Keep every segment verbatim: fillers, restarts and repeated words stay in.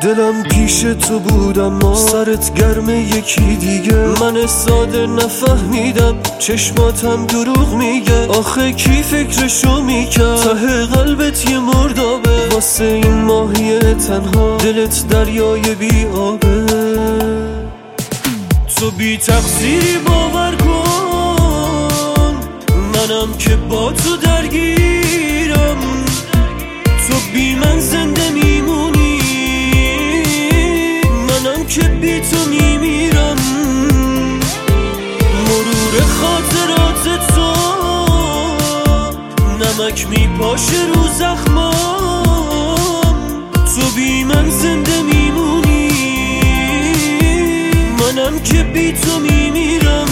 دلم پیش تو بود اما سرت گرم یکی دیگه. من ساده نفهمیدم چشماتم دروغ میگه. آخه کی فکرشو میکرد ته قلبت یه مردابه. واسه این ماهی تنها دلت دریای بی آبه. تو بی تقصیری باور کن، منم که با تو درگیرم. تو بی من زنده میمونی، منم که بی تو میمیرم. مرور خاطرات تو نمک میپاشه رو زخمام. تو بی من زنده میمونی، منم که بی تو میمیرم.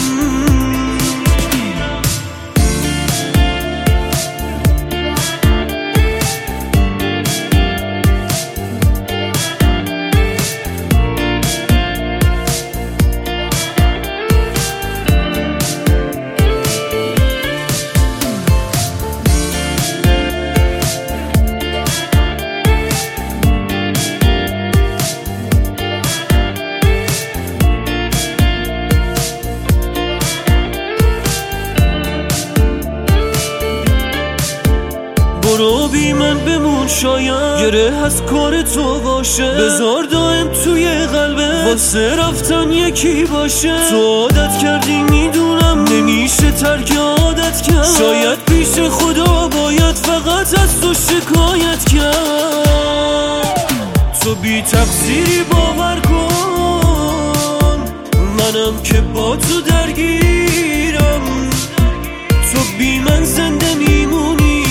برو بی من بمون، شاید گره از کار تو باشه. بذار دائم توی قلبه واسه رفتن یکی باشه. تو عادت کردی میدونم، نمیشه ترک عادت کرد. شاید پیش خدا باید فقط از تو شکایت کرد. تو بی تقصیری باور کن، منم که با تو درگیرم. تو بی من زنده میمونی،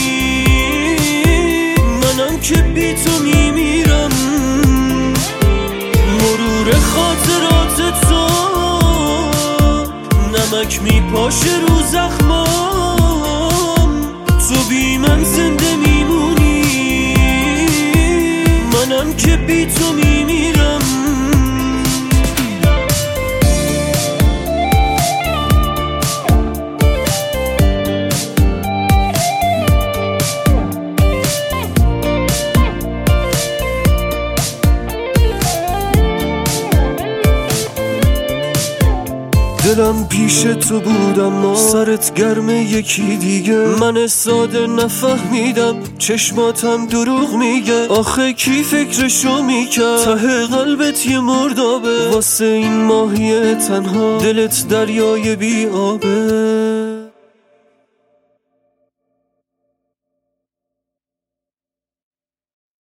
که بی تو میمیرم. مرور خاطرات تو نمک میپاشه رو زخمام. تو بی من زنده میمونی، منم که بی تو میمیرم. دلم پیش تو بود اما سرت گرم یکی دیگه. من ساده نفهمیدم چشماتم دروغ میگه. آخه کی فکرشو میکرد ته قلبت یه مردابه. واسه این ماهی تنها دلت دریای بی آبه.